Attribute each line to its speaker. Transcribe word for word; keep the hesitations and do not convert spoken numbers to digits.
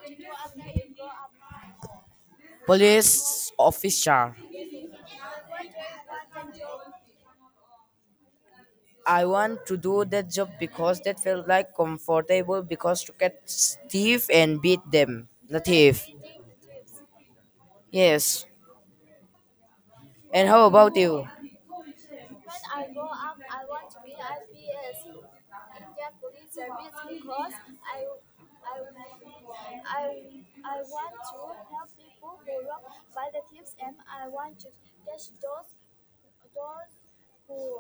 Speaker 1: want to do after you grow up?
Speaker 2: Police officer.
Speaker 1: What do you want that job?
Speaker 2: I want to do that job because that felt like comfortable because to catch thief and beat them. The thief.
Speaker 1: Beating the thieves.
Speaker 2: Yes. And how about you?
Speaker 1: When I grow up, I want to be I P S, Indian Police Service, because I, I, I, I want to help people who rob by the thieves, and I want to catch those those who